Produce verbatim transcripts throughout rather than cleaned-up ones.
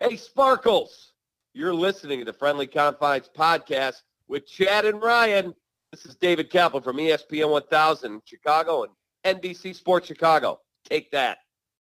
Hey, Sparkles, you're listening to the Friendly Confines podcast with Chad and Ryan. This is David Kaplan from E S P N one thousand Chicago and N B C Sports Chicago. Take that.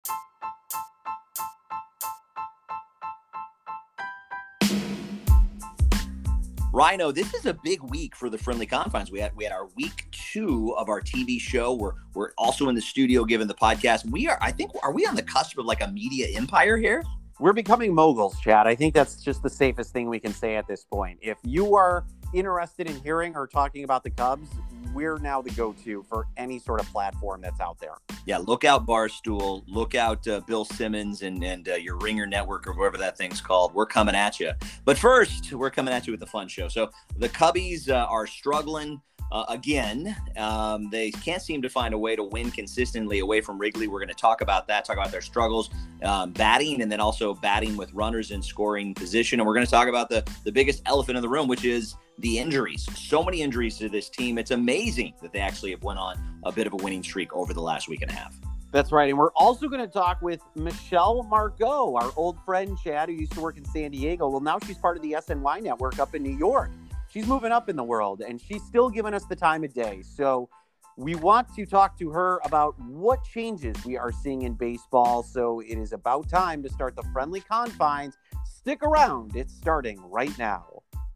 Rhino, this is a big week for the Friendly Confines. We had we had our week two of our T V show. We're we're also in the studio giving the podcast. We are, I think, are we on the cusp of like a media empire here? We're becoming moguls, Chad. I think that's just the safest thing we can say at this point. If you are interested in hearing or talking about the Cubs, we're now the go-to for any sort of platform that's out there. Yeah, look out Barstool, look out uh, Bill Simmons and, and uh, your Ringer Network or whatever that thing's called. We're coming at you. But first, we're coming at you with a fun show. So the Cubbies uh, are struggling uh, again. Um, they can't seem to find a way to win consistently away from Wrigley. We're going to talk about that, talk about their struggles um, batting, and then also batting with runners in scoring position. And we're going to talk about the, the biggest elephant in the room, which is the injuries. So many injuries to this team. It's amazing that they actually have went on a bit of a winning streak over the last week and a half. That's right. And we're also going to talk with Michelle Margot, our old friend, Chad, who used to work in San Diego. Well, now she's part of the S N Y network up in New York. She's moving up in the world, and she's still giving us the time of day. So we want to talk to her about what changes we are seeing in baseball. So it is about time to start the Friendly Confines. Stick around. It's starting right now.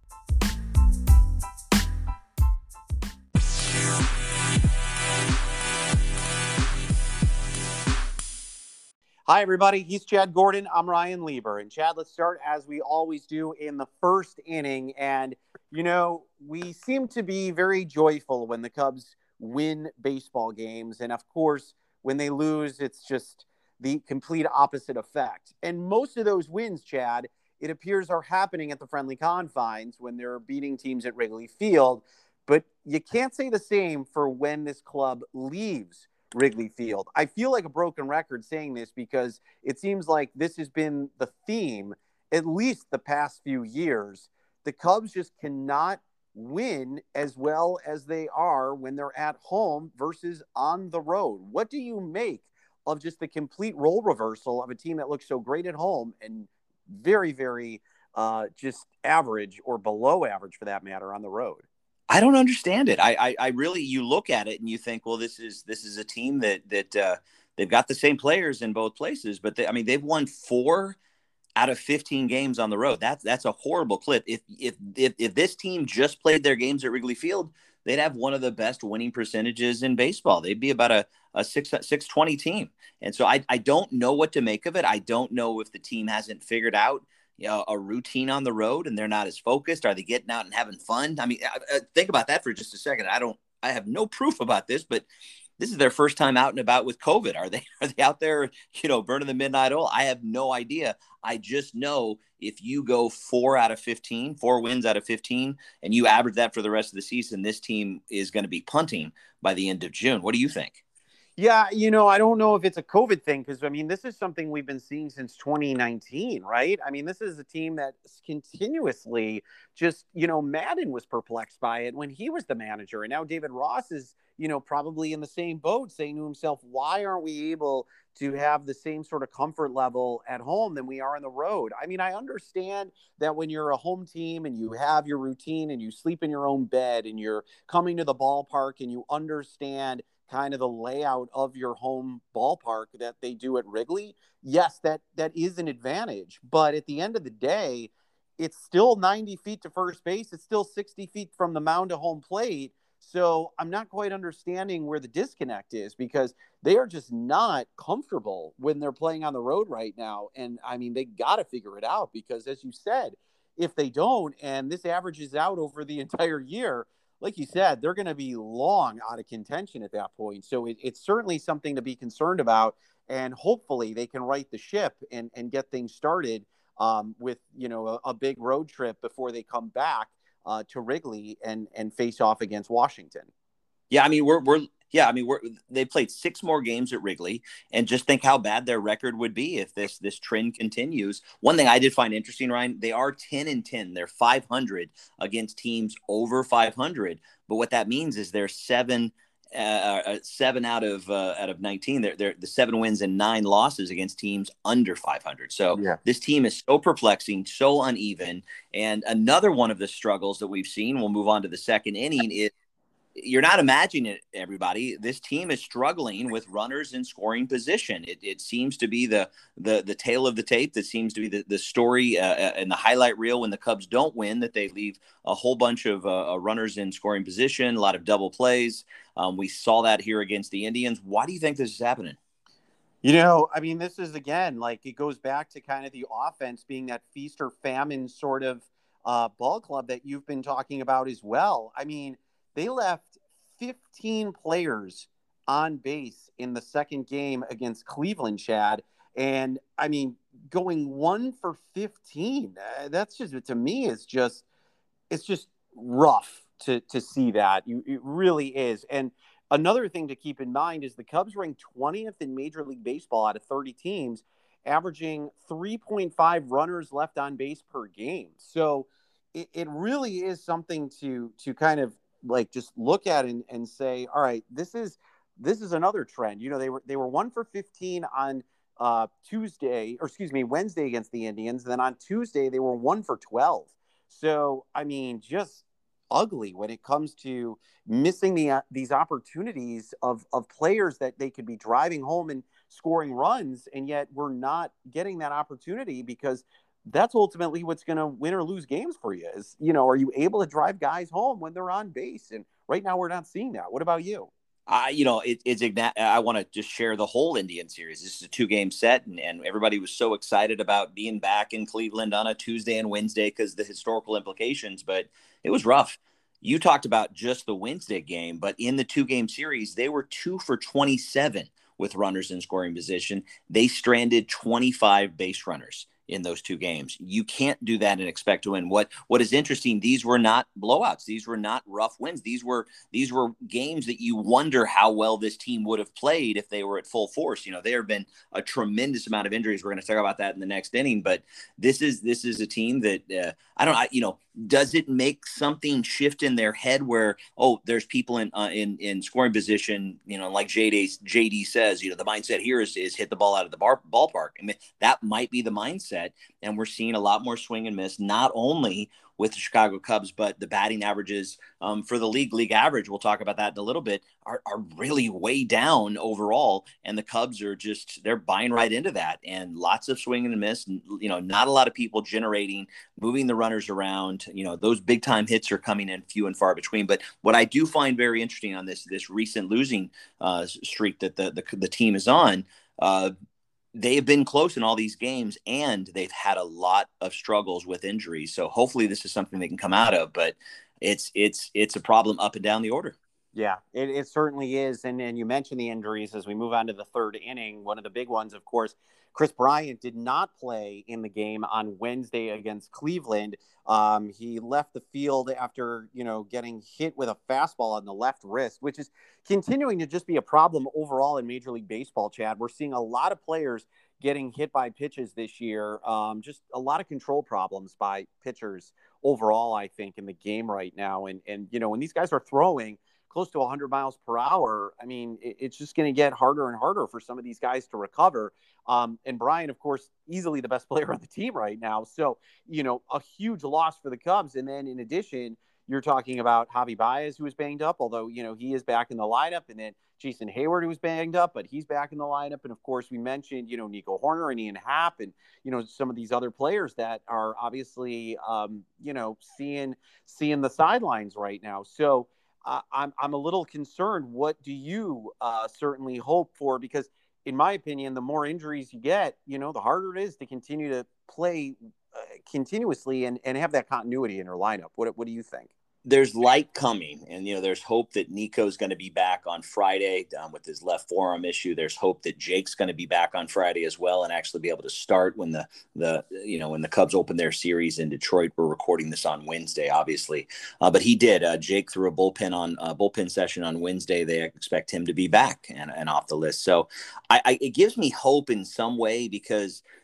Hi, everybody. He's Chad Gordon. I'm Ryan Lieber. And Chad, let's start as we always do in the first inning. And, you know, we seem to be very joyful when the Cubs win baseball games. And, of course, when they lose, it's just the complete opposite effect. And most of those wins, Chad, it appears are happening at the Friendly Confines when they're beating teams at Wrigley Field. But you can't say the same for when this club leaves Wrigley Field. I feel like a broken record saying this because it seems like this has been the theme at least the past few years. The Cubs just cannot win as well as they are when they're at home versus on the road. What do you make of just the complete role reversal of a team that looks so great at home and very, very uh, just average or below average for that matter on the road? I don't understand it. I, I, I really, you look at it and you think, well, this is this is a team that that uh, they've got the same players in both places, but they, I mean, they've won four out of fifteen games on the road. That's that's a horrible clip. If if if if this team just played their games at Wrigley Field, they'd have one of the best winning percentages in baseball. They'd be about a a six six twenty team, and so I I don't know what to make of it. I don't know if the team hasn't figured out, you know, a routine on the road and they're not as focused. Are they getting out and having fun? I mean, I, I think about that for just a second. I don't, I have no proof about this, but this is their first time out and about with COVID. Are they, are they out there, you know, burning the midnight oil? I have no idea. I just know if you go four out of fifteen, four wins out of fifteen, and you average that for the rest of the season, this team is going to be punting by the end of June. What do you think? Yeah, you know, I don't know if it's a COVID thing because, I mean, this is something we've been seeing since twenty nineteen, right? I mean, this is a team that continuously just, you know, Madden was perplexed by it when he was the manager. And now David Ross is, you know, probably in the same boat saying to himself, why aren't we able to have the same sort of comfort level at home than we are on the road? I mean, I understand that when you're a home team and you have your routine and you sleep in your own bed and you're coming to the ballpark and you understand kind of the layout of your home ballpark that they do at Wrigley, yes, that that is an advantage. But at the end of the day, it's still ninety feet to first base. It's still sixty feet from the mound to home plate. So I'm not quite understanding where the disconnect is because they are just not comfortable when they're playing on the road right now. And I mean, they got to figure it out because, as you said, if they don't, and this averages out over the entire year, like you said, they're going to be long out of contention at that point. So it, it's certainly something to be concerned about. And hopefully they can right the ship and, and get things started um, with, you know, a, a big road trip before they come back uh, to Wrigley and, and face off against Washington. Yeah, I mean, we're we're yeah, I mean, we're they played six more games at Wrigley, and just think how bad their record would be if this this trend continues. One thing I did find interesting, Ryan, they are ten and ten. They're five hundred against teams over five hundred, but what that means is they're seven uh, seven out of uh, out of nineteen. They're, they're the seven wins and nine losses against teams under five hundred. So Yeah. this team is so perplexing, so uneven. And another one of the struggles that we've seen, we'll move on to the second inning, is you're not imagining it, everybody. This team is struggling with runners in scoring position. It, it seems to be the the the tail of the tape. That seems to be the, the story uh, and the highlight reel when the Cubs don't win, that they leave a whole bunch of uh, runners in scoring position, a lot of double plays. Um, we saw that here against the Indians. Why do you think this is happening? You know, I mean, this is, again, like, it goes back to kind of the offense being that feast or famine sort of uh, ball club that you've been talking about as well. I mean, they left fifteen players on base in the second game against Cleveland, Chad. And I mean, going one for fifteen, uh, that's just, to me, is just, it's just rough to, to see that. You, it really is. And another thing to keep in mind is the Cubs ranked twentieth in Major League Baseball out of thirty teams, averaging three point five runners left on base per game. So it, it really is something to, to kind of, like, just look at and, and say, all right, this is this is another trend. You know, they were they were one for fifteen on uh, Tuesday, or excuse me, Wednesday against the Indians. Then on Tuesday they were one for twelve. So I mean, just ugly when it comes to missing the uh, these opportunities of of players that they could be driving home and scoring runs, and yet we're not getting that opportunity, because that's ultimately what's going to win or lose games for you. Is, you know, are you able to drive guys home when they're on base? And right now we're not seeing that. What about you? I, you know, it, it's I want to just share the whole Indian series. This is a two-game set, and, and everybody was so excited about being back in Cleveland on a Tuesday and Wednesday because the historical implications, but it was rough. You talked about just the Wednesday game, but in the two-game series, they were two for twenty-seven with runners in scoring position. They stranded twenty-five base runners in those two games. You can't do that and expect to win. What what is interesting, these were not blowouts. These were not rough wins. These were these were games that you wonder how well this team would have played if they were at full force. You know, there have been a tremendous amount of injuries. We're going to talk about that in the next inning, but this is this is a team that uh, I don't I, you know, does it make something shift in their head where, oh, there's people in uh, in in scoring position, you know, like J D J D says, you know, the mindset here is is hit the ball out of the bar, ballpark. I mean, that might be the mindset. And we're seeing a lot more swing and miss, not only with the Chicago Cubs, but the batting averages um, for the league, league average, we'll talk about that in a little bit, are, are really way down overall. And the Cubs are just, they're buying right into that. And lots of swing and miss, you know, not a lot of people generating, moving the runners around. You know, those big time hits are coming in few and far between. But what I do find very interesting on this, this recent losing uh, streak that the, the, the team is on, uh, they have been close in all these games, and they've had a lot of struggles with injuries. So hopefully this is something they can come out of, but it's, it's, it's a problem up and down the order. Yeah, it, it certainly is. And, and you mentioned the injuries as we move on to the third inning. One of the big ones, of course, Kris Bryant did not play in the game on Wednesday against Cleveland. Um, he left the field after, you know, getting hit with a fastball on the left wrist, which is continuing to just be a problem overall in Major League Baseball, Chad. We're seeing a lot of players getting hit by pitches this year. Um, just a lot of control problems by pitchers overall, I think, in the game right now. And, and you know, when these guys are throwing close to one hundred miles per hour, I mean, it, it's just going to get harder and harder for some of these guys to recover. Um, and Brian, of course, easily the best player on the team right now. So, you know, a huge loss for the Cubs. And then in addition, you're talking about Javi Baez, who was banged up, although, you know, he is back in the lineup. And then Jason Hayward, who was banged up, but he's back in the lineup. And of course, we mentioned, you know, Nico Horner and Ian Happ and, you know, some of these other players that are obviously, um, you know, seeing, seeing the sidelines right now. So, Uh, I'm I'm a little concerned. What do you uh, certainly hope for? Because in my opinion, the more injuries you get, you know, the harder it is to continue to play uh, continuously and, and have that continuity in your lineup. What what do you think? There's light coming, and, you know, there's hope that Nico's going to be back on Friday um, with his left forearm issue. There's hope that Jake's going to be back on Friday as well and actually be able to start when the, the you know, when the Cubs open their series in Detroit. We're recording this on Wednesday, obviously. Uh, but he did. Uh, Jake threw a bullpen on uh, bullpen session on Wednesday. They expect him to be back and, and off the list. So I, I, it gives me hope in some way, because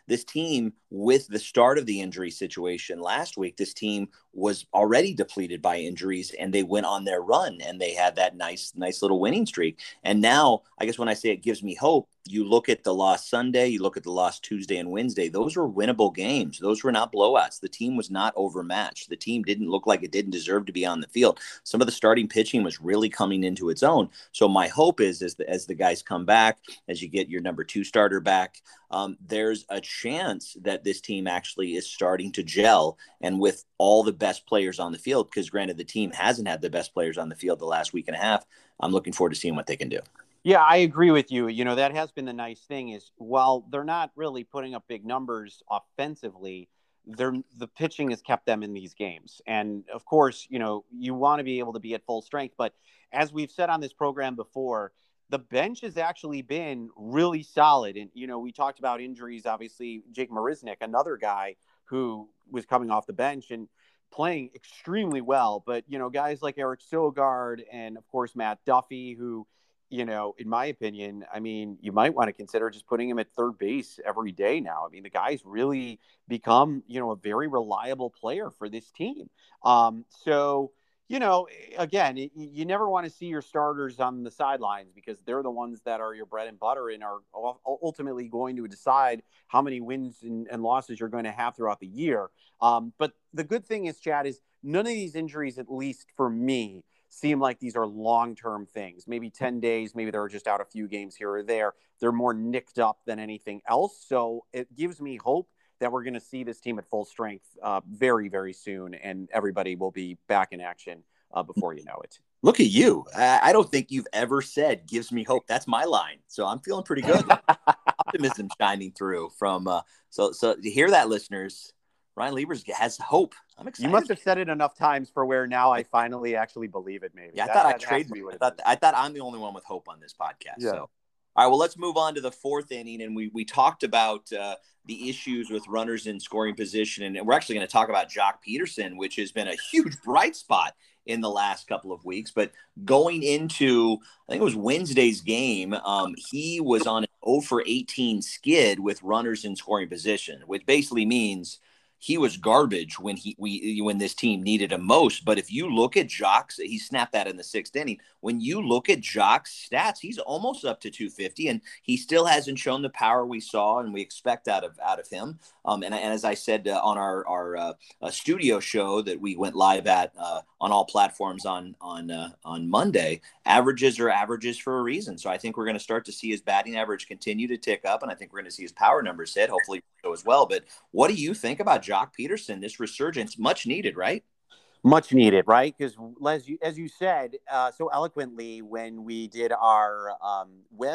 this team, with the start of the injury situation last week, this team was already depleted by injuries, and they went on their run, and they had that nice, nice little winning streak. And now, I guess when I say it gives me hope, you look at the loss Sunday, you look at the loss Tuesday and Wednesday, those were winnable games. Those were not blowouts. The team was not overmatched. The team didn't look like it didn't deserve to be on the field. Some of the starting pitching was really coming into its own. So my hope is, as the, as the guys come back, as you get your number two starter back, um, there's a chance that this team actually is starting to gel, and with all the best players on the field, because granted, the team hasn't had the best players on the field the last week and a half. I'm looking forward to seeing what they can do. Yeah, I agree with you. You know, that has been the nice thing is, while they're not really putting up big numbers offensively, they're, the pitching has kept them in these games. And of course, you know, you want to be able to be at full strength. But as we've said on this program before, the bench has actually been really solid. And, you know, we talked about injuries, obviously, Jake Marisnick, another guy who was coming off the bench and playing extremely well. But, you know, guys like Eric Sogard and, of course, Matt Duffy, who, you know, in my opinion, I mean, you might want to consider just putting him at third base every day now. I mean, the guy's really become, you know, a very reliable player for this team. Um, so, you know, again, it, you never want to see your starters on the sidelines, because they're the ones that are your bread and butter and are ultimately going to decide how many wins and, and losses you're going to have throughout the year. Um, but the good thing is, Chad, is none of these injuries, at least for me, seem like these are long-term things. Maybe ten days, maybe they're just out a few games here or there. They're more nicked up than anything else. So it gives me hope that we're going to see this team at full strength uh, very, very soon, and everybody will be back in action uh, before you know it. Look at you. I don't think you've ever said gives me hope. That's my line. So I'm feeling pretty good. Optimism shining through from, uh, so, so to hear that, listeners, Ryan Liebers has hope. I'm excited. You must have said it enough times for where now I finally actually believe it. Maybe. Yeah, I that, thought that I traded. I thought is. I thought I'm the only one with hope on this podcast. Yeah. So, all right. Well, let's move on to the fourth inning, and we we talked about uh, the issues with runners in scoring position, and we're actually going to talk about Joc Pederson, which has been a huge bright spot in the last couple of weeks. But going into, I think it was Wednesday's game, um, he was on an oh for eighteen skid with runners in scoring position, which basically means he was garbage when he we when this team needed him most. But if you look at Joc's, he snapped that in the sixth inning. When you look at Joc's stats, he's almost up to two fifty, and he still hasn't shown the power we saw and we expect out of out of him. Um, and, and as I said uh, on our our uh, uh, studio show that we went live at uh, on all platforms on on uh, on Monday, averages are averages for a reason. So I think we're going to start to see his batting average continue to tick up, and I think we're going to see his power numbers hit, hopefully so as well. But what do you think about Joc Pederson? This resurgence, much needed, right? Much needed, right? Because as you, as you said uh, so eloquently when we did our um,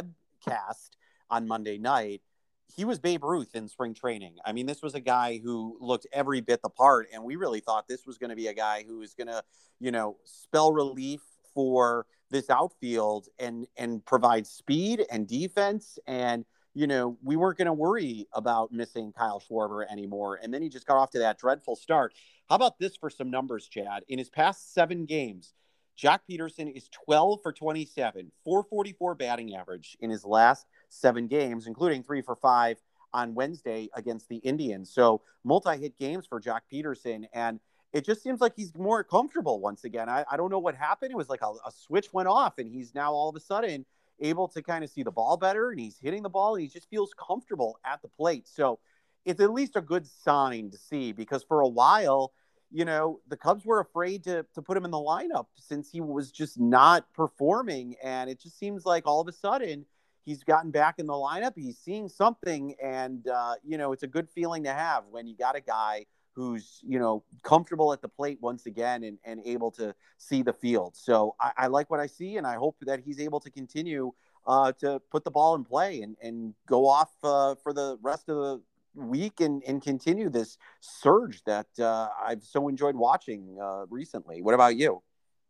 webcast on Monday night, he was Babe Ruth in spring training. I mean, this was a guy who looked every bit the part, and we really thought this was going to be a guy who was going to, you know, spell relief for this outfield and and provide speed and defense. And you know, we weren't going to worry about missing Kyle Schwarber anymore. And then he just got off to that dreadful start. How about this for some numbers, Chad? In his past seven games, Joc Pederson is twelve for twenty-seven, four forty-four batting average in his last seven games, including three for five on Wednesday against the Indians. So multi-hit games for Joc Pederson. And it just seems like he's more comfortable once again. I, I don't know what happened. It was like a, a switch went off, and he's now all of a sudden able to kind of see the ball better, and he's hitting the ball, and he just feels comfortable at the plate. So it's at least a good sign to see, because for a while, you know, the Cubs were afraid to to put him in the lineup since he was just not performing. And it just seems like all of a sudden he's gotten back in the lineup. He's seeing something. And, uh, you know, it's a good feeling to have when you got a guy who's, you know, comfortable at the plate once again and, and able to see the field. So I, I like what I see, and I hope that he's able to continue uh, to put the ball in play and, and go off uh, for the rest of the week and, and continue this surge that uh, I've so enjoyed watching uh, recently. What about you?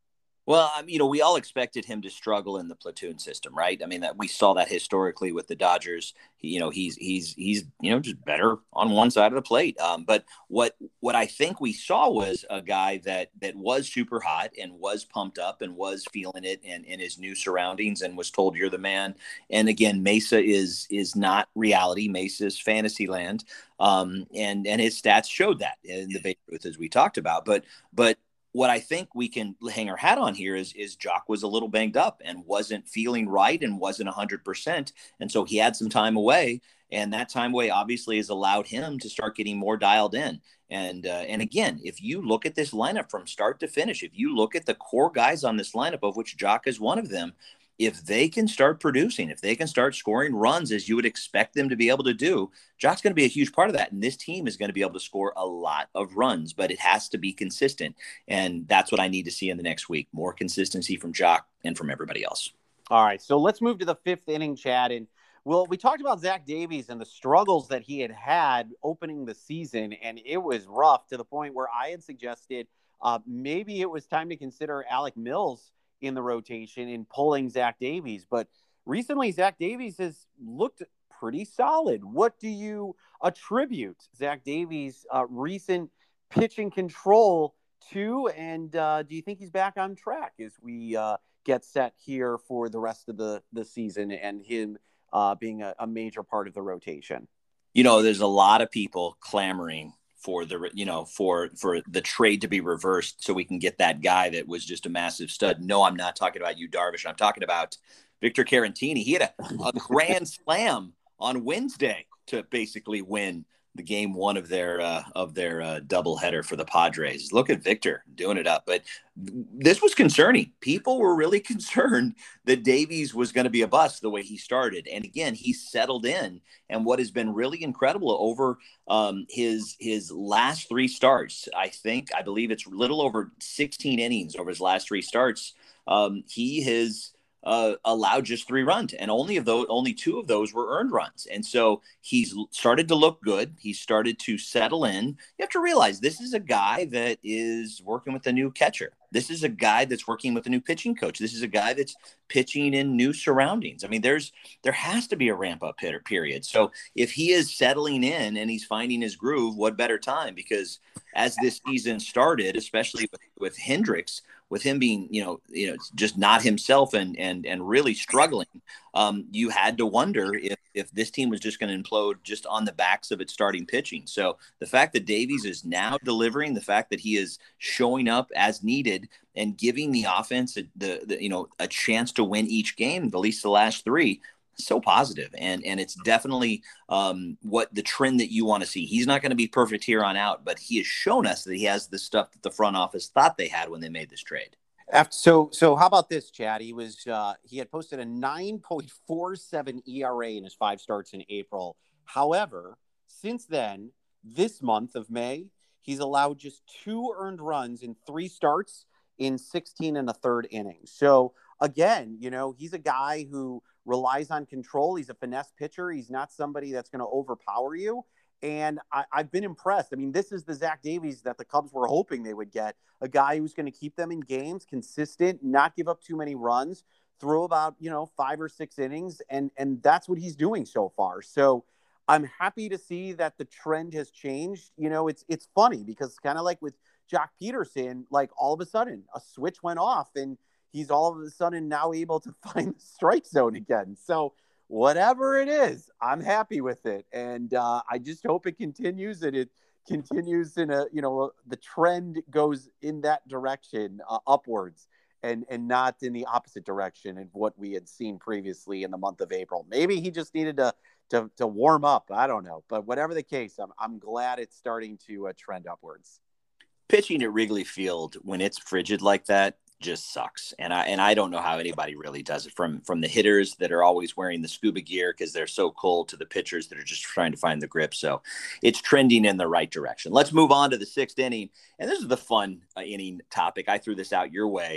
Well, I mean, you know, we all expected him to struggle in the platoon system, right? I mean, that we saw that historically with the Dodgers. He, you know, he's he's he's you know just better on one side of the plate. Um, but what what I think we saw was a guy that that was super hot and was pumped up and was feeling it in, in his new surroundings and was told you're the man. And again, Mesa is is not reality. Mesa is fantasy land, um, and and his stats showed that in the Babe Ruth as we talked about. But but. What I think we can hang our hat on here is, is Jock was a little banged up and wasn't feeling right and wasn't one hundred percent. And so he had some time away. And that time away obviously has allowed him to start getting more dialed in. And uh, and again, if you look at this lineup from start to finish, if you look at the core guys on this lineup, of which Jock is one of them, if they can start producing, if they can start scoring runs as you would expect them to be able to do, Jock's going to be a huge part of that. And this team is going to be able to score a lot of runs, but it has to be consistent. And that's what I need to see in the next week. More consistency from Jock and from everybody else. All right. So let's move to the fifth inning, Chad. And well, we talked about Zach Davies and the struggles that he had had opening the season. And it was rough to the point where I had suggested uh, maybe it was time to consider Alec Mills in the rotation in pulling Zach Davies. But recently, Zach Davies has looked pretty solid. What do you attribute Zach Davies' uh, recent pitching control to? And uh, do you think he's back on track as we uh, get set here for the rest of the, the season and him uh, being a, a major part of the rotation? You know, there's a lot of people clamoring for the, you know, for, for the trade to be reversed so we can get that guy that was just a massive stud. No, I'm not talking about you, Darvish. I'm talking about Victor Caratini. He had a, a grand slam on Wednesday to basically win the game one of their uh, of their uh, doubleheader for the Padres. Look at Victor doing it up. But this was concerning. People were really concerned that Davies was going to be a bust the way he started. And again, he settled in. And what has been really incredible over um, his his last three starts, I think, I believe it's a little over sixteen innings over his last three starts. Um, he has Uh, allowed just three runs, and only of those, only two of those were earned runs. And so he's started to look good. He started to settle in. You have to realize this is a guy that is working with a new catcher. This is a guy that's working with a new pitching coach. This is a guy that's pitching in new surroundings. I mean, there's there has to be a ramp up hitter period. So if he is settling in and he's finding his groove, what better time? Because as this season started, especially with, with Hendricks, with him being, you know, you know, just not himself and and and really struggling, um, you had to wonder if if this team was just going to implode just on the backs of its starting pitching. So the fact that Davies is now delivering, the fact that he is showing up as needed and giving the offense a, the, the you know a chance to win each game, at least the last three. So positive, and and it's definitely um, what the trend that you want to see. He's not going to be perfect here on out, but he has shown us that he has the stuff that the front office thought they had when they made this trade. After, so so how about this, Chad? He was uh, he had posted a nine point four seven E R A in his five starts in April. However, since then, this month of May, he's allowed just two earned runs in three starts in sixteen and a third innings. So again, you know, he's a guy who relies on control. He's a finesse pitcher. He's not somebody that's going to overpower you. And I, I've been impressed. I mean, this is the Zach Davies that the Cubs were hoping they would get, a guy who's going to keep them in games, consistent, not give up too many runs, throw about, you know, five or six innings. And, and that's what he's doing so far. So I'm happy to see that the trend has changed. You know, it's, it's funny because kind of like with Jock Peterson, like all of a sudden a switch went off and he's all of a sudden now able to find the strike zone again. So whatever it is, I'm happy with it. And uh, I just hope it continues and it continues in a, you know, the trend goes in that direction uh, upwards and, and not in the opposite direction of what we had seen previously in the month of April. Maybe he just needed to, to, to warm up. I don't know, but whatever the case, I'm, I'm glad it's starting to uh, trend upwards. Pitching at Wrigley Field when it's frigid like that just sucks. And I and I don't know how anybody really does it, from from the hitters that are always wearing the scuba gear because they're so cold to the pitchers that are just trying to find the grip. So it's trending in the right direction. Let's move on to the sixth inning. And this is the fun uh, inning topic. I threw this out your way.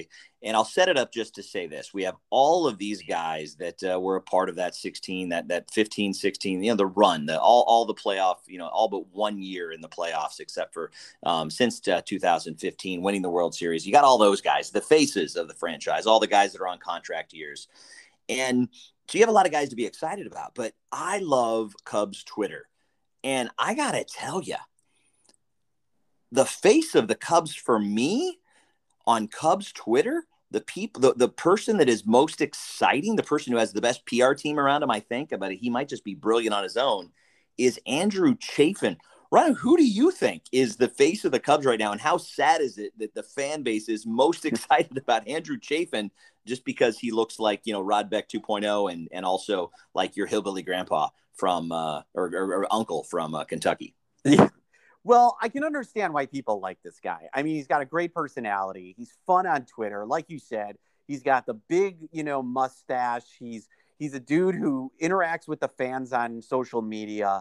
And I'll set it up just to say this. We have all of these guys that uh, were a part of that sixteen, that that fifteen, sixteen, you know, the run, the all, all the playoff, you know, all but one year in the playoffs, except for um, since uh, two thousand fifteen, winning the World Series. You got all those guys, the faces of the franchise, all the guys that are on contract years. And so you have a lot of guys to be excited about. But I love Cubs Twitter. And I got to tell you, the face of the Cubs for me on Cubs Twitter, the people, the, the person that is most exciting, the person who has the best P R team around him, I think, but he might just be brilliant on his own, is Andrew Chafin. Ryan, who do you think is the face of the Cubs right now? And how sad is it that the fan base is most excited about Andrew Chafin just because he looks like, you know, Rod Beck two point oh and, and also like your hillbilly grandpa from uh, or, or, or uncle from uh, Kentucky? Yeah. Well, I can understand why people like this guy. I mean, he's got a great personality. He's fun on Twitter. Like you said, he's got the big, you know, mustache. He's he's a dude who interacts with the fans on social media.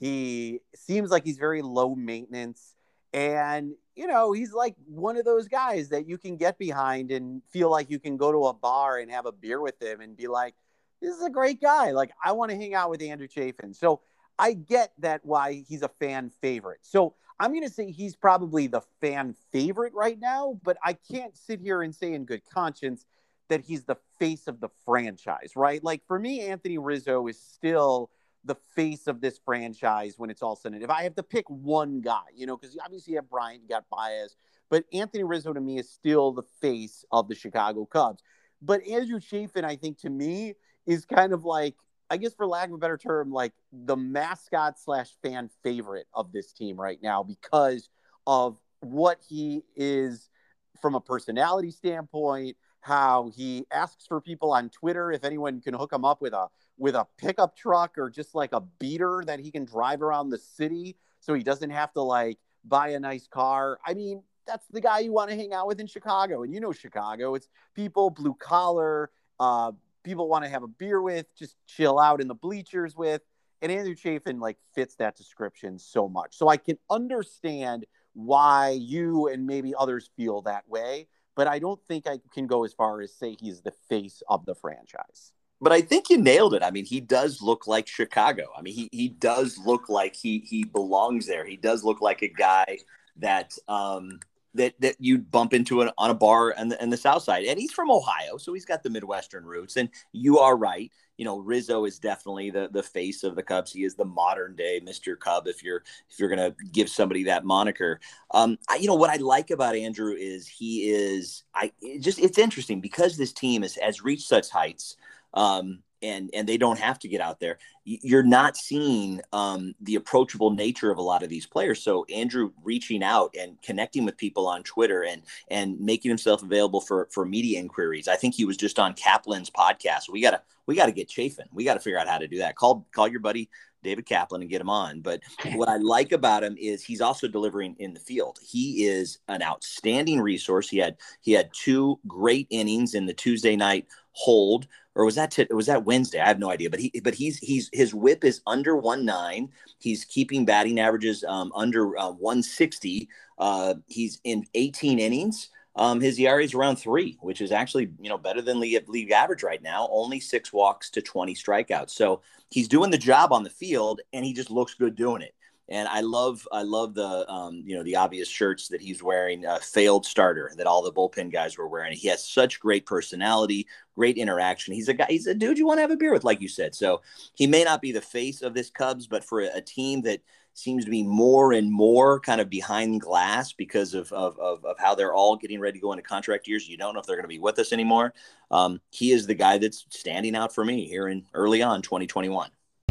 He seems like he's very low maintenance. And, you know, he's like one of those guys that you can get behind and feel like you can go to a bar and have a beer with him and be like, this is a great guy. Like, I want to hang out with Andrew Chafin. So I get that why he's a fan favorite. So I'm going to say he's probably the fan favorite right now, but I can't sit here and say in good conscience that he's the face of the franchise, right? Like for me, Anthony Rizzo is still the face of this franchise when it's all said and done. If I have to pick one guy, you know, because obviously you have Bryant, you got Baez, but Anthony Rizzo to me is still the face of the Chicago Cubs. But Andrew Chafin, I think to me is kind of like, I guess for lack of a better term, like the mascot slash fan favorite of this team right now because of what he is from a personality standpoint, how he asks for people on Twitter if anyone can hook him up with a with a pickup truck or just like a beater that he can drive around the city so he doesn't have to like buy a nice car. I mean, that's the guy you want to hang out with in Chicago. And you know Chicago, it's people, blue collar, uh, people want to have a beer with, just chill out in the bleachers with. And Andrew Chafin like fits that description so much. So I can understand why you and maybe others feel that way, but I don't think I can go as far as say he's the face of the franchise. But I think you nailed it. I mean, he does look like Chicago. I mean, he he does look like he he belongs there. He does look like a guy that um that that you'd bump into an, on a bar in the, in the South Side. And he's from Ohio, so he's got the Midwestern roots. And you are right. You know, Rizzo is definitely the the face of the Cubs. He is the modern day Mister Cub, if you're if you're going to give somebody that moniker. Um, I, you know, what I like about Andrew is he is I it just it's interesting because this team is, has reached such heights. Um, and and they don't have to get out there. You're not seeing um, the approachable nature of a lot of these players. So Andrew reaching out and connecting with people on Twitter and and making himself available for for media inquiries. I think he was just on Kaplan's podcast. We gotta we gotta get Chafin. We gotta figure out how to do that. Call call your buddy David Kaplan and get him on. But what I like about him is he's also delivering in the field. He is an outstanding resource. He had he had two great innings in the Tuesday night hold. Or was that t- was that Wednesday? I have no idea. But he but he's he's his whip is under one nine. He's keeping batting averages um, under uh, one sixty. Uh, he's in eighteen innings. Um, his E R A is around three, which is actually you know better than league, league average right now. Only six walks to twenty strikeouts. So he's doing the job on the field, and he just looks good doing it. And I love, I love the, um, you know, the obvious shirts that he's wearing, uh, failed starter that all the bullpen guys were wearing. He has such great personality, great interaction. He's a guy, he's a dude you want to have a beer with, like you said. So he may not be the face of this Cubs, but for a, a team that seems to be more and more kind of behind glass because of, of, of, of how they're all getting ready to go into contract years. You don't know if they're going to be with us anymore. Um, he is the guy that's standing out for me here in early on twenty twenty-one.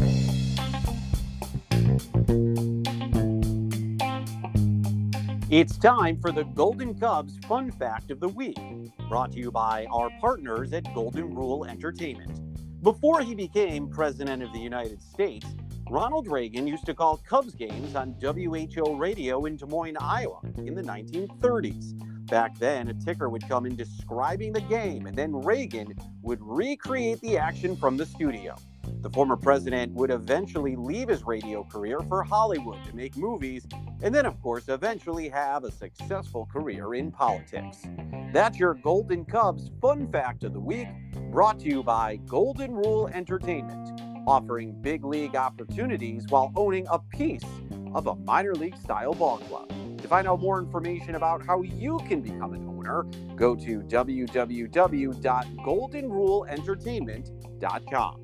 It's time for the Golden Cubs Fun Fact of the Week, brought to you by our partners at Golden Rule Entertainment. Before he became President of the United States, Ronald Reagan used to call Cubs games on W H O radio in Des Moines, Iowa in the nineteen thirties. Back then, a ticker would come in describing the game, and then Reagan would recreate the action from the studio. The former president would eventually leave his radio career for Hollywood to make movies, and then, of course, eventually have a successful career in politics. That's your Golden Cubs Fun Fact of the Week, brought to you by Golden Rule Entertainment, offering big league opportunities while owning a piece of a minor league style ball club. To find out more information about how you can become an owner, go to w w w dot golden rule entertainment dot com.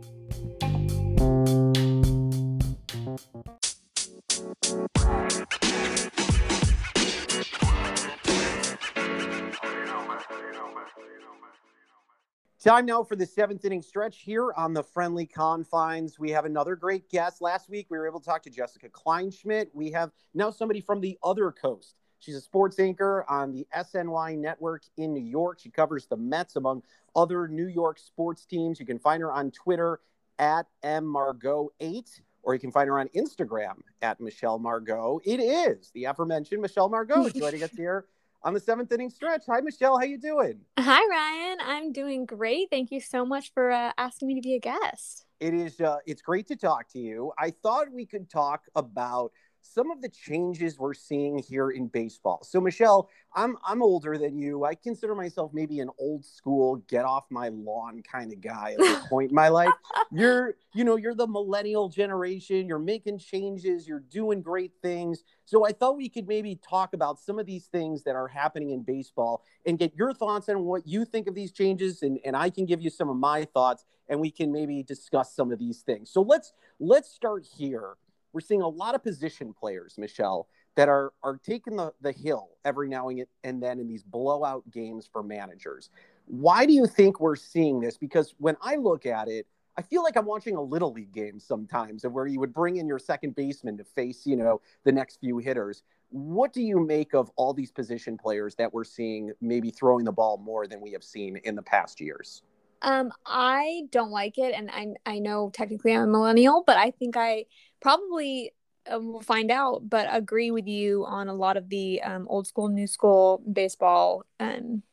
Time now for the seventh inning stretch here on the Friendly Confines. We have another great guest. Last week, we were able to talk to Jessica Kleinschmidt. We have now somebody from the other coast. She's a sports anchor on the S N Y network in New York. She covers the Mets among other New York sports teams. You can find her on Twitter at M Margot eight, or you can find her on Instagram at Michelle Margot. It is the aforementioned Michelle Margot joining us here on the seventh inning stretch. Hi, Michelle. How you doing? Hi, Ryan. I'm doing great. Thank you so much for uh, asking me to be a guest. It is. Uh, it's great to talk to you. I thought we could talk about some of the changes we're seeing here in baseball. So, Michelle, I'm I'm older than you. I consider myself maybe an old school, get off my lawn kind of guy at this point in my life. You're, you know, you're the millennial generation. You're making changes. You're doing great things. So I thought we could maybe talk about some of these things that are happening in baseball and get your thoughts on what you think of these changes. And, and I can give you some of my thoughts, and we can maybe discuss some of these things. So let's let's start here. We're seeing a lot of position players, Michelle, that are are taking the, the hill every now and then in these blowout games for managers. Why do you think we're seeing this? Because when I look at it, I feel like I'm watching a Little League game sometimes, where you would bring in your second baseman to face, you know, the next few hitters. What do you make of all these position players that we're seeing maybe throwing the ball more than we have seen in the past years? Um, I don't like it, and I I know technically I'm a millennial, but I think I probably uh, will find out, but agree with you on a lot of the um, old school, new school baseball um,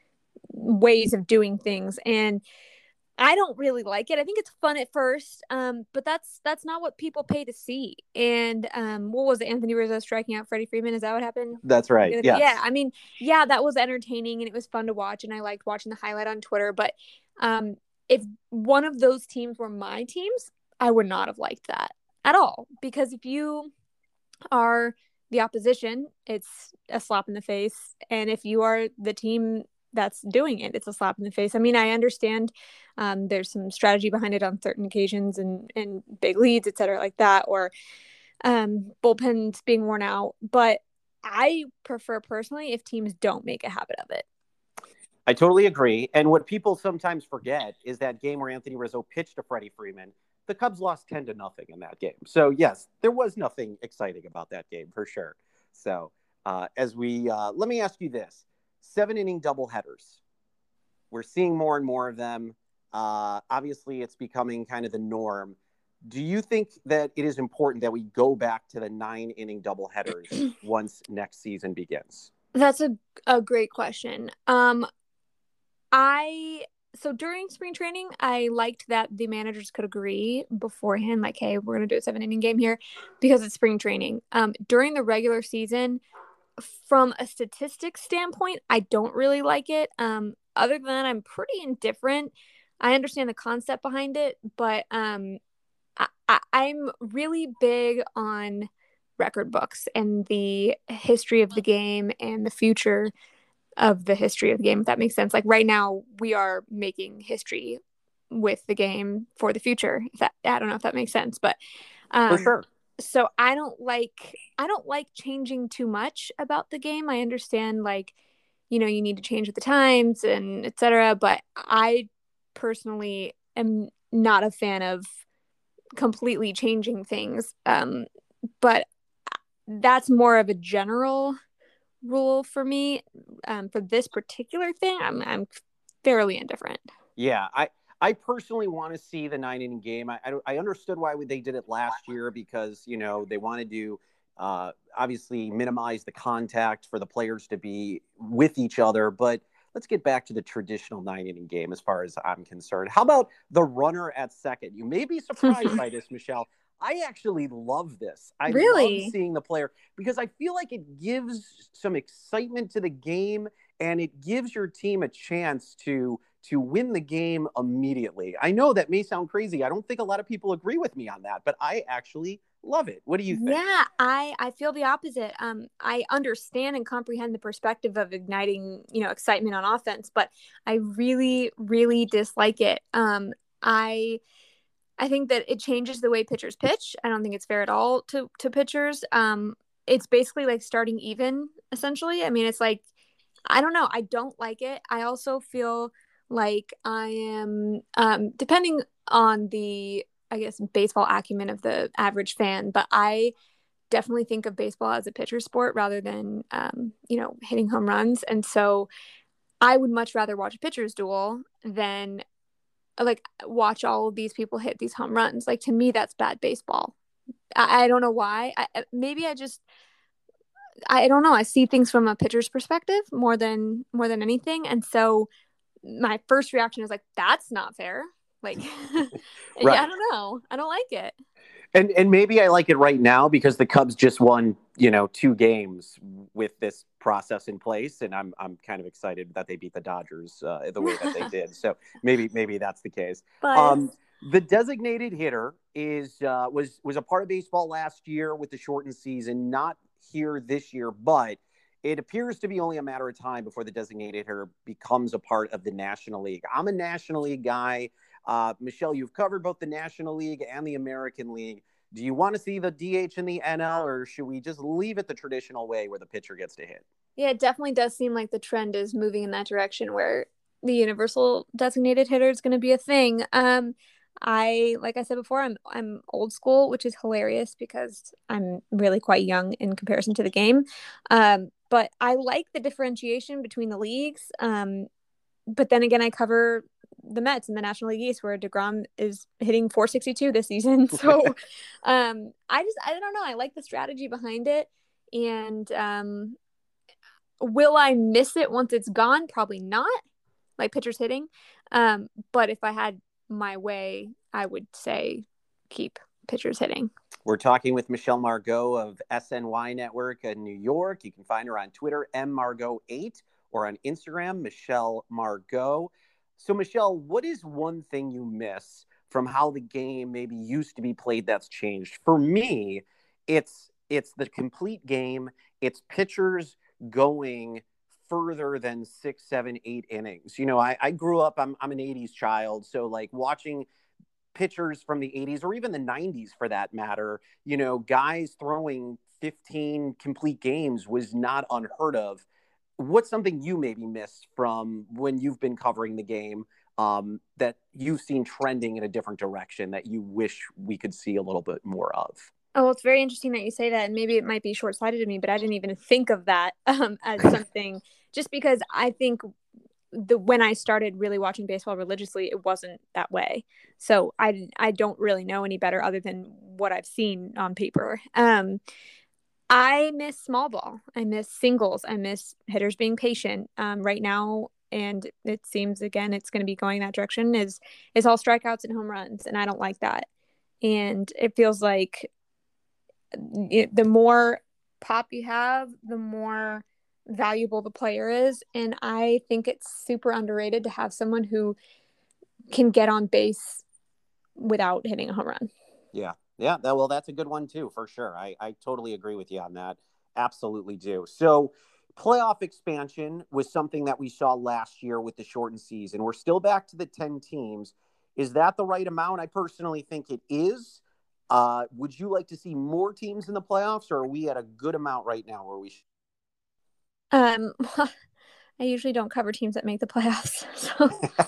ways of doing things, and I don't really like it. I think it's fun at first, um, but that's that's not what people pay to see. And um, what was it? Anthony Rizzo striking out Freddie Freeman? Is that what happened? That's right. Yes. Yeah. I mean, yeah, that was entertaining and it was fun to watch, and I liked watching the highlight on Twitter. But um, if one of those teams were my teams, I would not have liked that at all. Because if you are the opposition, it's a slap in the face, and if you are the team that's doing it, it's a slap in the face. I mean, I understand um, there's some strategy behind it on certain occasions, and, and big leads, et cetera, like that, or um, bullpens being worn out. But I prefer personally if teams don't make a habit of it. I totally agree. And what people sometimes forget is that game where Anthony Rizzo pitched to Freddie Freeman, the Cubs lost ten to nothing in that game. So yes, there was nothing exciting about that game for sure. So uh, as we, uh, let me ask you this. Seven inning doubleheaders. We're seeing more and more of them. Uh, obviously, it's becoming kind of the norm. Do you think that it is important that we go back to the nine inning doubleheaders once next season begins? That's a, a great question. Um, I so during spring training, I liked that the managers could agree beforehand, like, hey, we're going to do a seven inning game here because it's spring training. Um, during the regular season, from a statistics standpoint, I don't really like it. Um, other than that, I'm pretty indifferent. I understand the concept behind it, but um, I, I, I'm really big on record books and the history of the game and the future of the history of the game, if that makes sense. Like right now, we are making history with the game for the future. If that, I don't know if that makes sense, but um, for sure. So I don't like, I don't like changing too much about the game. I understand, like, you know, you need to change with the times and et cetera. But I personally am not a fan of completely changing things. Um, but that's more of a general rule for me. Um, for this particular thing, I'm, I'm fairly indifferent. Yeah, I, I personally want to see the nine inning game. I, I, I understood why they did it last year because, you know, they wanted to uh, obviously minimize the contact for the players to be with each other. But let's get back to the traditional nine inning game as far as I'm concerned. How about the runner at second? You may be surprised by this, Michelle. I actually love this. I Really? love seeing the player because I feel like it gives some excitement to the game and it gives your team a chance to to win the game immediately. I know that may sound crazy. I don't think a lot of people agree with me on that, but I actually love it. What do you think? Yeah, I I feel the opposite. Um, I understand and comprehend the perspective of igniting, you know, excitement on offense, but I really, really dislike it. Um, I I think that it changes the way pitchers pitch. I don't think it's fair at all to to pitchers. Um, it's basically like starting even, essentially. I mean, it's like, I don't know. I don't like it. I also feel like I am, um, depending on the, I guess, baseball acumen of the average fan, but I definitely think of baseball as a pitcher sport rather than, um, you know, hitting home runs. And so I would much rather watch a pitcher's duel than like watch all of these people hit these home runs. Like, to me, that's bad baseball. I, I don't know why. I, maybe I just, I don't know. I see things from a pitcher's perspective more than more than anything, and so my first reaction is like, that's not fair. Like, Right. Yeah, I don't know. I don't like it. And and maybe I like it right now because the Cubs just won, you know, two games with this process in place, and I'm I'm kind of excited that they beat the Dodgers uh, the way that they did. So maybe maybe that's the case. But Um, the designated hitter is uh, was was a part of baseball last year with the shortened season, not here this year, but it appears to be only a matter of time before the designated hitter becomes a part of the National League. I'm a National League guy. Uh, Michelle, you've covered both the National League and the American League. Do you want to see the D H in the N L, or should we just leave it the traditional way where the pitcher gets to hit? yeah, it definitely does seem like the trend is moving in that direction where the universal designated hitter is going to be a thing. Um, I, like I said before, I'm I'm old school, which is hilarious because I'm really quite young in comparison to the game. Um, but I like the differentiation between the leagues. Um, but then again, I cover the Mets in the National League East, where DeGrom is hitting four sixty-two this season. So um, I just, I don't know. I like the strategy behind it. And um, will I miss it once it's gone? Probably not, like pitchers hitting. Um, but if I had my way, I would say keep pitchers hitting. We're talking with Michelle Margot of S N Y Network in New York. You can find her on Twitter, M Margot eight, or on Instagram, Michelle Margot. So, Michelle, what is one thing you miss from how the game maybe used to be played that's changed? For me, it's it's the complete game. It's pitchers going further than six, seven, eight innings. You know, I, I grew up, I'm I'm an eighties child, so like watching pitchers from the eighties or even the nineties for that matter, you know, guys throwing fifteen complete games was not unheard of. What's something you maybe missed from when you've been covering the game um, that you've seen trending in a different direction that you wish we could see a little bit more of? Oh, it's very interesting that you say that, and maybe it might be short-sighted of me, but I didn't even think of that um, as something, just because I think the when I started really watching baseball religiously, it wasn't that way. So I, I don't really know any better other than what I've seen on paper. Um, I miss small ball. I miss singles. I miss hitters being patient um, right now. And it seems, again, it's going to be going that direction is, is all strikeouts and home runs. And I don't like that. And it feels like it, the more pop you have, the more valuable the player is. And I think it's super underrated to have someone who can get on base without hitting a home run. Yeah. Yeah. That, well, that's a good one too, for sure. I, I totally agree with you on that. Absolutely do. So playoff expansion was something that we saw last year with the shortened season. We're still back to the ten teams. Is that the right amount? I personally think it is. Uh, would you like to see more teams in the playoffs, or are we at a good amount right now where we should? Um, I usually don't cover teams that make the playoffs. So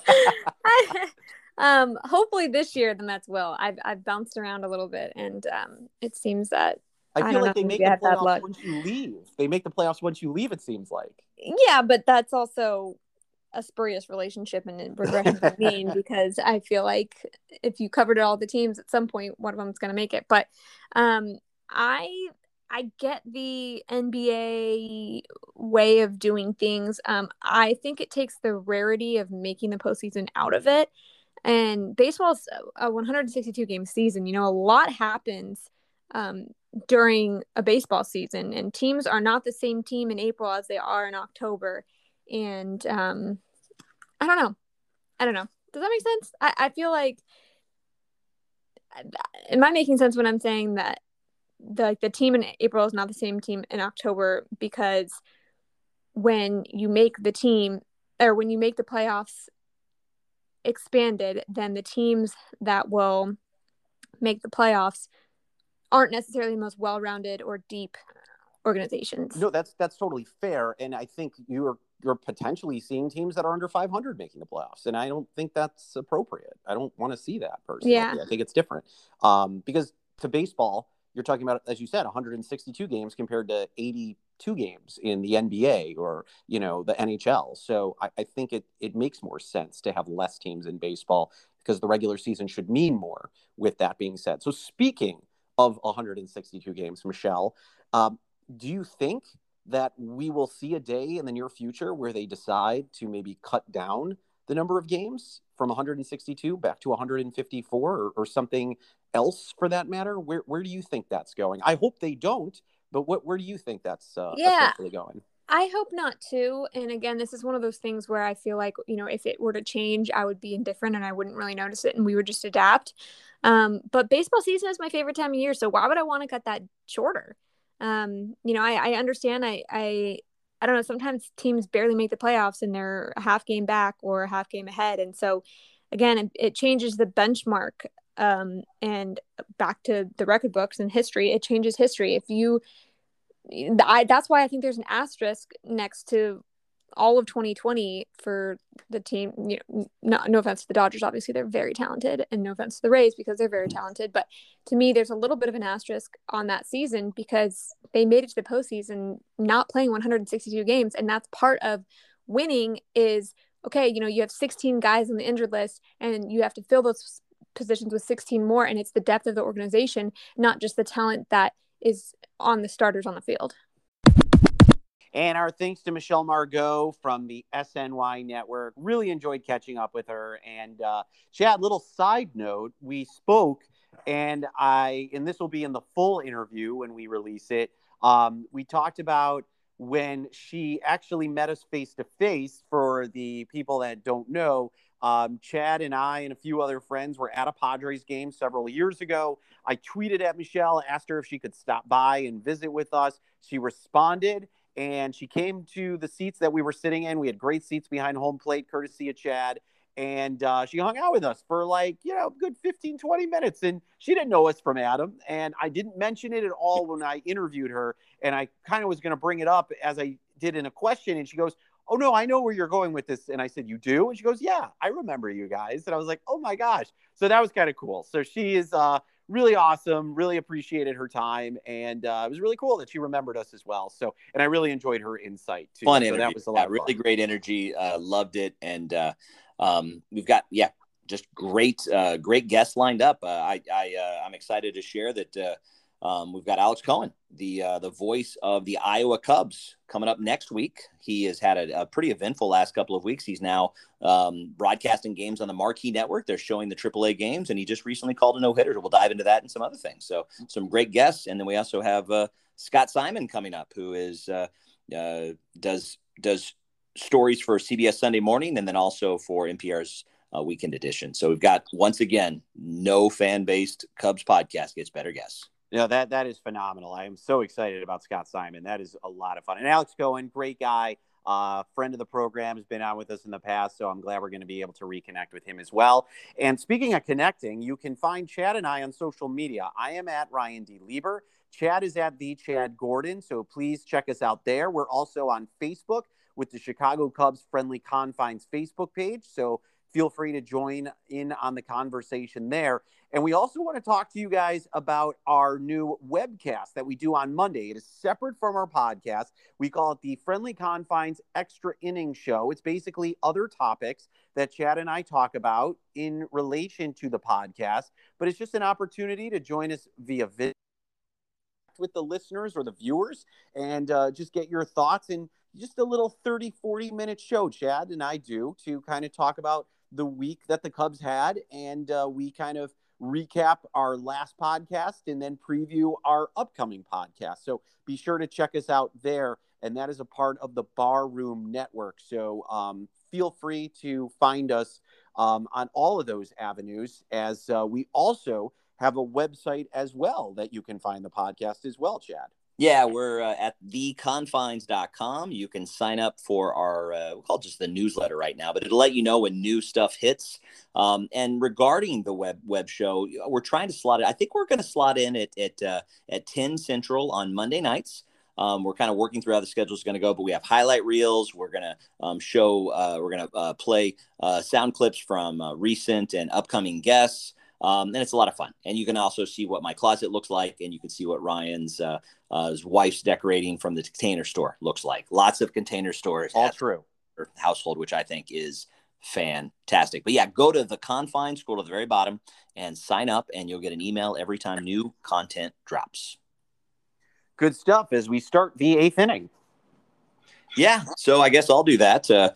um, hopefully this year the Mets will. I've I've bounced around a little bit, and um, it seems that I feel I like know, they make maybe the I have bad playoffs luck. once you leave. They make the playoffs once you leave, it seems like. Yeah, but that's also a spurious relationship and regression for me, because I feel like if you covered all the teams, at some point one of them is going to make it. But um, I I get the N B A way of doing things. Um, I think it takes the rarity of making the postseason out of it. And baseball's a one hundred sixty-two game season. You know, a lot happens um, during a baseball season, and teams are not the same team in April as they are in October. And um, I don't know. I don't know. Does that make sense? I, I feel like, am I making sense when I'm saying that the like the team in April is not the same team in October? Because when you make the team or when you make the playoffs expanded, then the teams that will make the playoffs aren't necessarily the most well-rounded or deep organizations. No, that's that's totally fair, and I think you're you're potentially seeing teams that are under five hundred making the playoffs, and I don't think that's appropriate. I don't want to see that personally. Yeah. I think it's different um, because to baseball, you're talking about, as you said, one hundred sixty-two games compared to eighty-two games in the N B A or, you know, the N H L. So I, I think it it makes more sense to have less teams in baseball because the regular season should mean more. With that being said, so speaking of one hundred sixty-two games, Michelle, um, do you think that we will see a day in the near future where they decide to maybe cut down the number of games from one hundred sixty-two back to one hundred fifty-four or, or something else for that matter? Where where do you think that's going? I hope they don't, but what where do you think that's uh, yeah, essentially going? I hope not too. And again, this is one of those things where I feel like, you know, if it were to change, I would be indifferent and I wouldn't really notice it and we would just adapt. Um, but baseball season is my favorite time of year. So why would I want to cut that shorter? Um, you know, I, I understand. I, I, I don't know. Sometimes teams barely make the playoffs and they're a half game back or a half game ahead. And so again, it, it changes the benchmark. Um, and back to the record books and history, it changes history. If you, I, that's why I think there's an asterisk next to all of twenty twenty for the team. You know, no, no offense to the Dodgers, obviously they're very talented, and no offense to the Rays because they're very talented. But to me, there's a little bit of an asterisk on that season because they made it to the postseason not playing one hundred sixty-two games, and that's part of winning. Is okay, you know, you have sixteen guys on the injured list, and you have to fill those positions with sixteen more, and it's the depth of the organization, not just the talent that is on the starters on the field. And our thanks to Michelle Margot from the S N Y Network. Really enjoyed catching up with her. And uh, Chad, little side note, we spoke, and I, and this will be in the full interview when we release it. Um, we talked about when she actually met us face to face. For the people that don't know, um, Chad and I and a few other friends were at a Padres game several years ago. I tweeted at Michelle, asked her if she could stop by and visit with us. She responded. And she came to the seats that we were sitting in. We had great seats behind home plate, courtesy of Chad. And uh, she hung out with us for like, you know, good fifteen, twenty minutes. And she didn't know us from Adam. And I didn't mention it at all when I interviewed her. And I kind of was going to bring it up as I did in a question. And she goes, oh, no, I know where you're going with this. And I said, you do? And she goes, yeah, I remember you guys. And I was like, oh, my gosh. So that was kind of cool. So she is uh, really awesome, really appreciated her time. And uh, it was really cool that she remembered us as well. So, and I really enjoyed her insight too. Fun so interview. That was a lot yeah, of really fun. great energy. Uh, loved it. And uh, um, we've got, yeah, just great, uh, great guests lined up. Uh, I, I, uh, I'm excited to share that uh, um, we've got Alex Cohen, the uh, the voice of the Iowa Cubs, coming up next week. He has had a, a pretty eventful last couple of weeks. He's now um, broadcasting games on the Marquee Network. They're showing the triple A games, and he just recently called a no-hitter. We'll dive into that and some other things. So some great guests. And then we also have uh, Scott Simon coming up, who is uh, uh, does does stories for C B S Sunday Morning and then also for N P R's uh, Weekend Edition. So we've got, once again, no fan-based Cubs podcast gets better guests. Yeah, that that is phenomenal. I am so excited about Scott Simon. That is a lot of fun. And Alex Cohen, great guy, uh, friend of the program, has been on with us in the past. So I'm glad we're going to be able to reconnect with him as well. And speaking of connecting, you can find Chad and I on social media. I am at Ryan D. Lieber. Chad is at the Chad Gordon. So please check us out there. We're also on Facebook with the Chicago Cubs Friendly Confines Facebook page. So feel free to join in on the conversation there. And we also want to talk to you guys about our new webcast that we do on Monday. It is separate from our podcast. We call it the Friendly Confines Extra Inning Show. It's basically other topics that Chad and I talk about in relation to the podcast, but it's just an opportunity to join us via video connect with the listeners or the viewers and uh, just get your thoughts in just a little thirty, forty minute show, Chad and I do, to kind of talk about the week that the Cubs had. And uh, we kind of recap our last podcast and then preview our upcoming podcast. So be sure to check us out there. And that is a part of the Barroom Network. So um, feel free to find us um, on all of those avenues, as uh, we also have a website as well that you can find the podcast as well, Chad. Yeah, we're uh, at the confines dot com. You can sign up for our, uh, we'll call it just the newsletter right now, but it'll let you know when new stuff hits. Um, and regarding the web web show, we're trying to slot it. I think we're going to slot in at at, uh, at ten Central on Monday nights. Um, we're kind of working through how the schedule is going to go, but we have highlight reels. We're going to um, show, uh, we're going to uh, play uh, sound clips from uh, recent and upcoming guests. Um, and it's a lot of fun. And you can also see what my closet looks like, and you can see what Ryan's uh, uh, his wife's decorating from the Container Store looks like. Lots of Container Stores. All true. Household, which I think is fantastic. But yeah, go to the Confines, scroll to the very bottom, and sign up, and you'll get an email every time new content drops. Good stuff as we start the eighth inning. Yeah, so I guess I'll do that. Uh,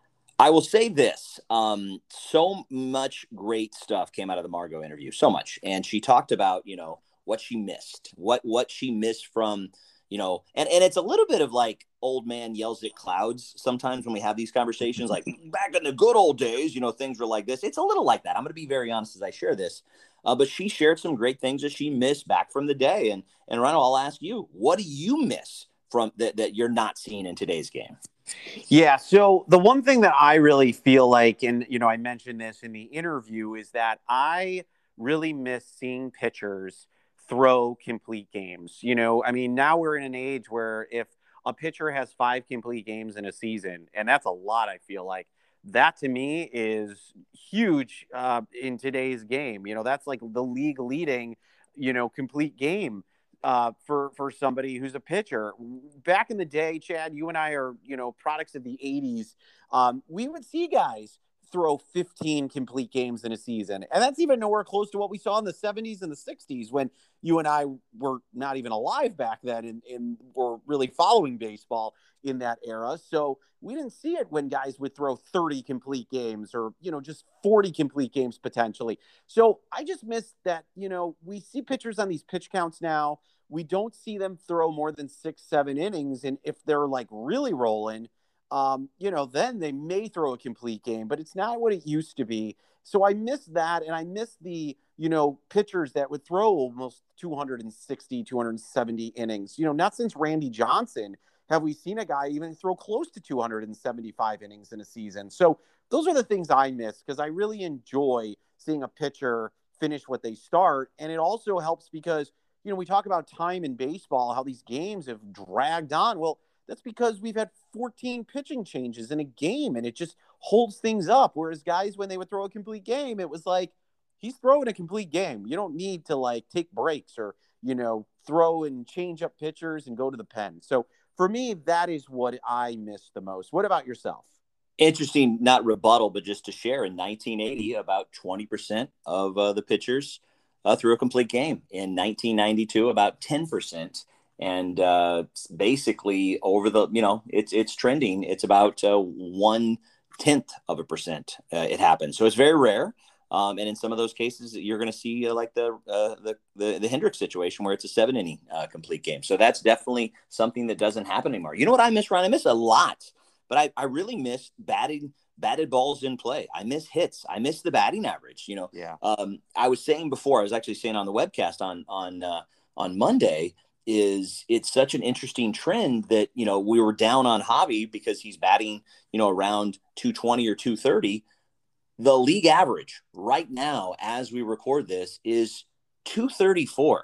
I will say this. Um, so much great stuff came out of the Margot interview, so much. And she talked about, you know, what she missed, what what she missed from, you know, and, and it's a little bit of like old man yells at clouds sometimes when we have these conversations, like back in the good old days, you know, things were like this. It's a little like that. I'm going to be very honest as I share this. Uh, but she shared some great things that she missed back from the day. And, and Rhino, I'll ask you, what do you miss from that, that you're not seeing in today's game? Yeah. So the one thing that I really feel like, and, you know, I mentioned this in the interview, is that I really miss seeing pitchers throw complete games. You know, I mean, now we're in an age where if a pitcher has five complete games in a season, and that's a lot, I feel like, that to me is huge uh, in today's game. You know, that's like the league leading, you know, complete game uh, for, for somebody who's a pitcher. Back in the day, Chad, you and I are, you know, products of the eighties. Um, we would see guys throw fifteen complete games in a season. And that's even nowhere close to what we saw in the seventies and the sixties when you and I were not even alive back then and, and were really following baseball in that era. So we didn't see it when guys would throw thirty complete games or, you know, just forty complete games potentially. So I just miss that, you know, we see pitchers on these pitch counts now. We don't see them throw more than six, seven innings. And if they're like really rolling, um, you know, then they may throw a complete game, but it's not what it used to be. So I miss that. And I miss the, you know, pitchers that would throw almost two sixty, two seventy innings. You know, not since Randy Johnson have we seen a guy even throw close to two seventy-five innings in a season. So those are the things I miss because I really enjoy seeing a pitcher finish what they start. And it also helps because, you know, we talk about time in baseball, how these games have dragged on. Well, that's because we've had fourteen pitching changes in a game, and it just holds things up. Whereas guys, when they would throw a complete game, it was like, he's throwing a complete game. You don't need to like take breaks or, you know, throw and change up pitchers and go to the pen. So for me, that is what I miss the most. What about yourself? Interesting, not rebuttal, but just to share, in nineteen eighty, about twenty percent of uh, the pitchers uh, threw a complete game. In nineteen ninety-two, about ten percent. And uh, basically over the, you know, it's it's trending. It's about uh, one tenth of a percent uh, it happens. So it's very rare. Um, and in some of those cases, you're going to see uh, like the, uh, the the the Hendricks situation where it's a seven inning uh, complete game. So that's definitely something that doesn't happen anymore. You know what I miss, Ryan? I miss a lot, but I, I really miss batting batted balls in play. I miss hits. I miss the batting average. You know, yeah. Um, I was saying before, I was actually saying on the webcast on on uh, on Monday. Is it's such an interesting trend that, you know, we were down on Javi because he's batting, you know, around two twenty or two thirty. The league average right now, as we record this, is two thirty-four.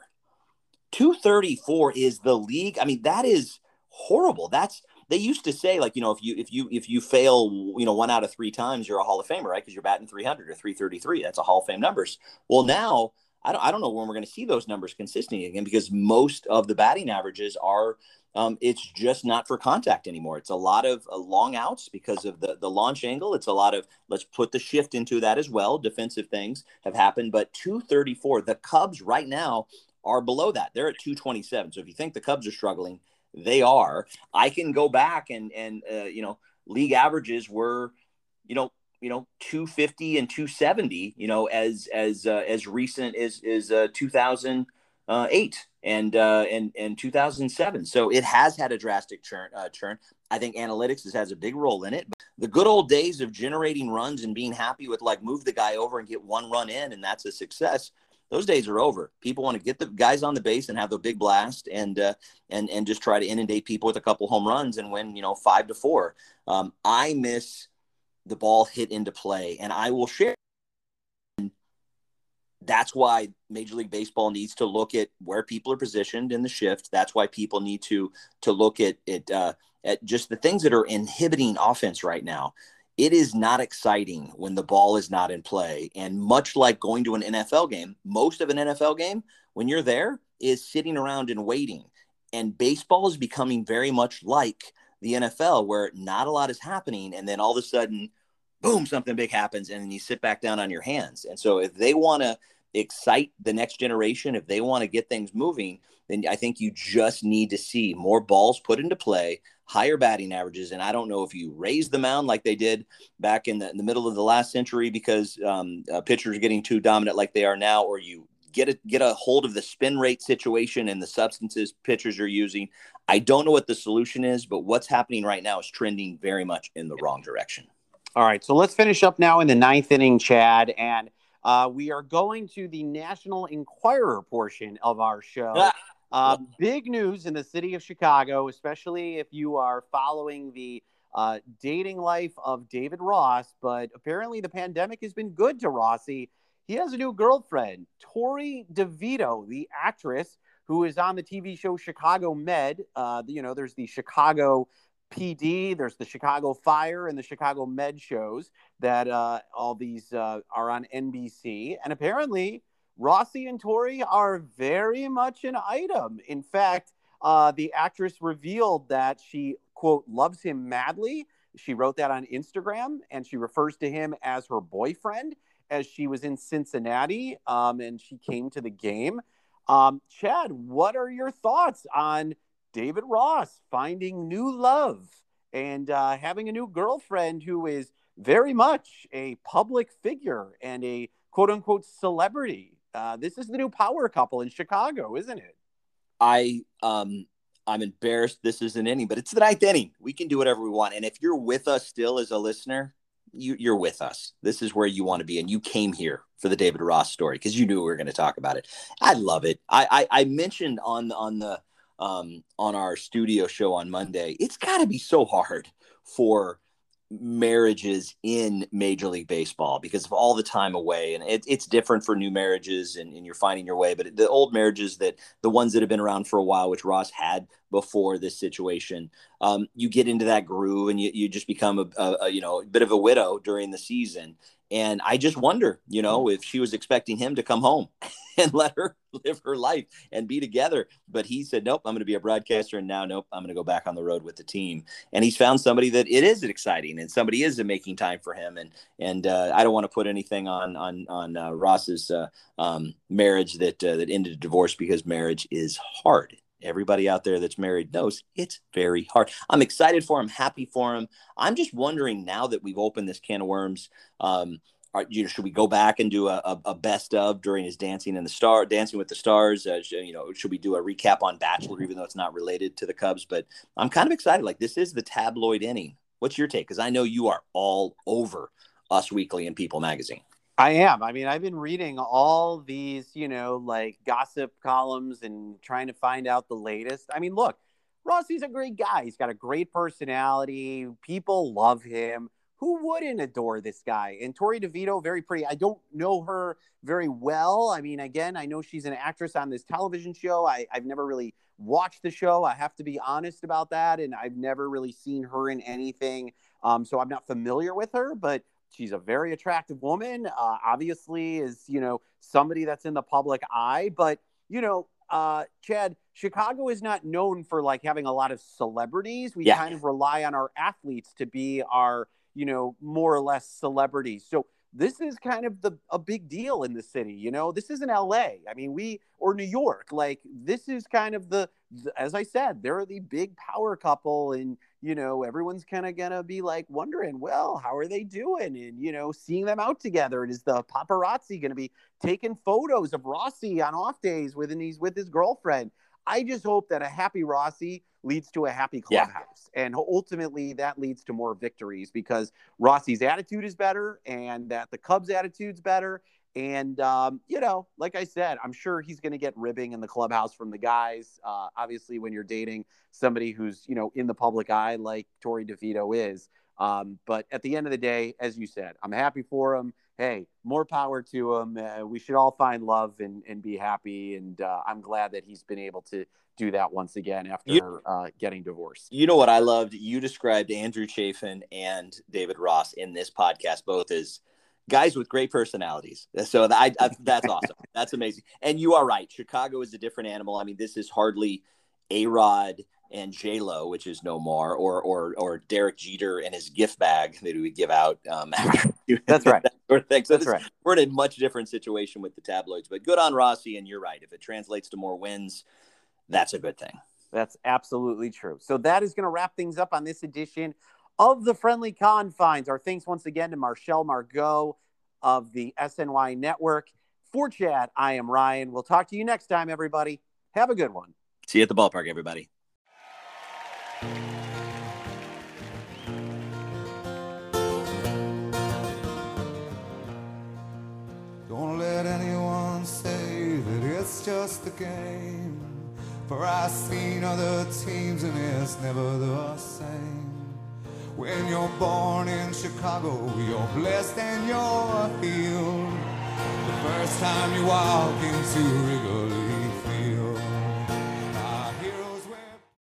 two thirty-four is the league. I mean, that is horrible. That's, they used to say, like, you know, if you, if you, if you fail, you know, one out of three times, you're a Hall of Famer, right? Because you're batting three hundred or three thirty-three. That's a Hall of Fame numbers. Well, now, I don't, I don't know when we're going to see those numbers consistently again, because most of the batting averages are, um, it's just not for contact anymore. It's a lot of uh, long outs because of the, the launch angle. It's a lot of, let's put the shift into that as well. Defensive things have happened, but two thirty-four, the Cubs right now are below that. They're at two twenty-seven. So if you think the Cubs are struggling, they are. I can go back and, and uh, you know, league averages were, you know, you know, two fifty and two seventy, you know, as, as, uh, as recent as, as uh, two thousand eight and, uh, and, and two thousand seven. So it has had a drastic churn, uh, churn. I think analytics has, has a big role in it. But the good old days of generating runs and being happy with like move the guy over and get one run in, and that's a success. Those days are over. People want to get the guys on the base and have the big blast and, uh, and, and just try to inundate people with a couple home runs and win, you know, five to four. Um, I miss the ball hit into play, and I will share. That's why Major League Baseball needs to look at where people are positioned in the shift. That's why people need to to look at it uh, at just the things that are inhibiting offense right now. It is not exciting when the ball is not in play. And much like going to an N F L game, most of an N F L game, when you're there, is sitting around and waiting. And baseball is becoming very much like the N F L, where not a lot is happening. And then all of a sudden, boom, something big happens, and then you sit back down on your hands. And so if they want to excite the next generation, if they want to get things moving, then I think you just need to see more balls put into play, higher batting averages. And I don't know if you raise the mound like they did back in the, in the middle of the last century because um, uh, pitchers are getting too dominant like they are now, or you get a, get a hold of the spin rate situation and the substances pitchers are using. I don't know what the solution is, but what's happening right now is trending very much in the wrong direction. All right, so let's finish up now in the ninth inning, Chad, and uh, we are going to the National Enquirer portion of our show. Ah. Uh, big news in the city of Chicago, especially if you are following the uh, dating life of David Ross, but apparently the pandemic has been good to Rossi. He has a new girlfriend, Tori DeVito, the actress who is on the T V show Chicago Med. Uh, you know, there's the Chicago P D, there's the Chicago Fire and the Chicago Med shows that uh, all these uh, are on N B C. And apparently Rossi and Tori are very much an item. In fact, uh, the actress revealed that she, quote, loves him madly. She wrote that on Instagram, and she refers to him as her boyfriend as she was in Cincinnati um, and she came to the game. Um, Chad, what are your thoughts on David Ross finding new love and uh, having a new girlfriend who is very much a public figure and a quote unquote celebrity? Uh, this is the new power couple in Chicago, isn't it? I, um, I'm embarrassed this is an inning, but it's the ninth inning. We can do whatever we want. And if you're with us still as a listener, you, you're with us. This is where you want to be. And you came here for the David Ross story because you knew we were going to talk about it. I love it. I, I, I mentioned on, on the, um, on our studio show on Monday, it's gotta be so hard for marriages in Major League Baseball because of all the time away. And it, it's different for new marriages and, and you're finding your way. But the old marriages, that the ones that have been around for a while, which Ross had before this situation, um, you get into that groove and you, you just become a, a, a, you know, a bit of a widow during the season. And I just wonder, you know, if she was expecting him to come home and let her live her life and be together. But he said, nope, I'm going to be a broadcaster. And now, nope, I'm going to go back on the road with the team. And he's found somebody that it is exciting and somebody is making time for him. And and uh, I don't want to put anything on on on uh, Ross's uh, um, marriage that uh, that ended a divorce, because marriage is hard. Everybody out there that's married knows it's very hard. I'm excited for him, happy for him. I'm just wondering, now that we've opened this can of worms, um, are, you know, should we go back and do a, a, a best of during his Dancing in the Star, Dancing with the Stars? Uh, should, you know, should we do a recap on Bachelor, even though it's not related to the Cubs? But I'm kind of excited. Like, this is the tabloid inning. What's your take? Because I know you are all over Us Weekly and People Magazine. I am. I mean, I've been reading all these, you know, like gossip columns and trying to find out the latest. I mean, look, Rossi's a great guy. He's got a great personality. People love him. Who wouldn't adore this guy? And Tori DeVito, very pretty. I don't know her very well. I mean, again, I know she's an actress on this television show. I, I've never really watched the show. I have to be honest about that. And I've never really seen her in anything. Um, so I'm not familiar with her, but she's a very attractive woman, uh, obviously is, you know, somebody that's in the public eye. But, you know, uh, Chad, Chicago is not known for like having a lot of celebrities. We yeah. kind of rely on our athletes to be our, you know, more or less celebrities. So this is kind of the a big deal in the city. You know, this isn't L A. I mean, we or New York. Like, this is kind of the, the as I said, they're the big power couple, and you know, everyone's kind of gonna be like wondering, well, how are they doing? And you know, seeing them out together. And is the paparazzi gonna be taking photos of Rossi on off days when he's with his girlfriend? I just hope that a happy Rossi leads to a happy clubhouse. Yeah. And ultimately that leads to more victories, because Rossi's attitude is better and that the Cubs' attitude's better. And, um, you know, like I said, I'm sure he's going to get ribbing in the clubhouse from the guys. Uh, obviously, when you're dating somebody who's, you know, in the public eye like Torey DeVito is. Um, but at the end of the day, as you said, I'm happy for him. Hey, more power to him. Uh, we should all find love and, and be happy. And uh, I'm glad that he's been able to do that once again after you, uh, getting divorced. You know what I loved? You described Andrew Chafin and David Ross in this podcast both as guys with great personalities. So I, I, that's awesome. That's amazing. And you are right. Chicago is a different animal. I mean, this is hardly A-Rod and J-Lo, which is no more, or or or Derek Jeter and his gift bag that he would give out. Um, That's right. That sort of thing. So That's this, right. We're in a much different situation with the tabloids, but good on Rossi. And you're right. If it translates to more wins, that's a good thing. That's absolutely true. So that is going to wrap things up on this edition of the Friendly Confines. Our thanks once again to Marcel Margot of the S N Y Network. For Chad, I am Ryan. We'll talk to you next time, everybody. Have a good one. See you at the ballpark, everybody. Don't let anyone say that it's just a game, for I've seen other teams and it's never the same. When you're born in Chicago, you're blessed and you're healed. The first time you walk into Wrigley